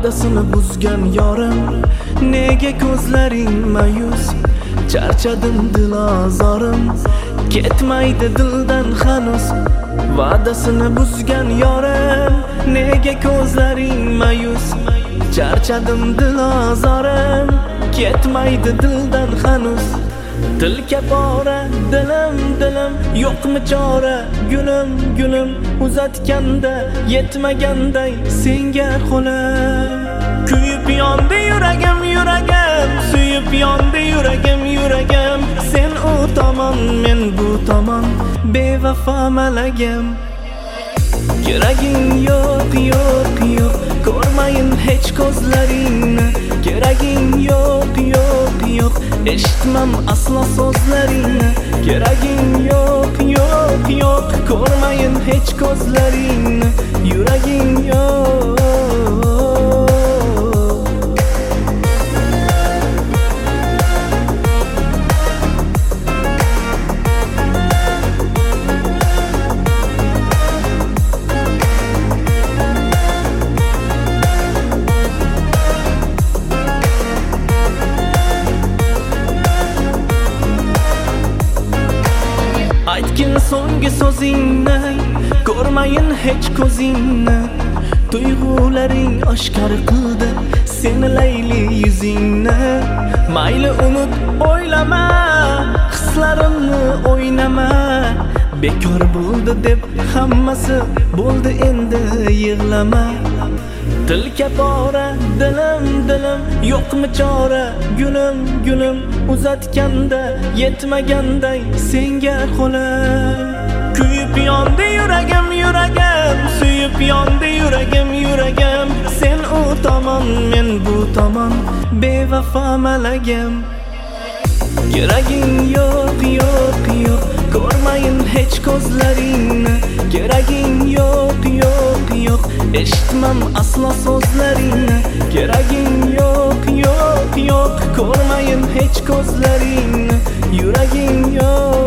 va'dasini buzgan yorim, nega ko'zlaring mayus? Charchadim dilozorim, ketmaydi dildan hanuz. Va'dasini buzgan yorim, nega ko'zlaring mayus? Charchadim dilozorim, ketmaydi dildan hanuz. Tilka pora dilim dilim, yo'qmi chora? Gulim gulim uzatganda yetmaganday senga qo'lim. Kuyib yondi yuragim yuragim, suyib yondi yuragim yuragim. Sen u tomon, men bu tomon, bevafo malagim. Keraging yo'q yo'q yo'q, ko'rmayin hech ko'zlaringni. Keraging yo'q yo'q yo'q, eshitmam aslo so'zlaringni. Keraging yo'q yo'q yo'q, ko'rmayin hech ko'zlaringni. Yuraging yo'q. Aytgin so'nggi so'zingni, ko'rmayin hech ko'zingni. Tuyg'ularing oshkor qildi seni layli yuzingni. Mayli unut, o'ylama, hislarimni o'ynama. Bekor bo'ldi deb hammasi bo'ldi, endi yig'lama. Tilka pora dilim dilim, yo'qmi chora? Gulim gulim uzatganda yetmaganday senga qo'lim. Kuyib yondi yuragim yuragim, suyib yondi yuragim yuragim. Sen u tomon, men bu tomon, bevafo malagim. Keraging yo'q yo'q yo'q, ko'rmayin hech ko'zlaringni. Keraging yo'q yo'q yo'q, eshitmam aslo so'zlaringni. Keraging yo'q yo'q yo'q, ko'rmayin hech ko'zlaringni. Yuraging yo'q.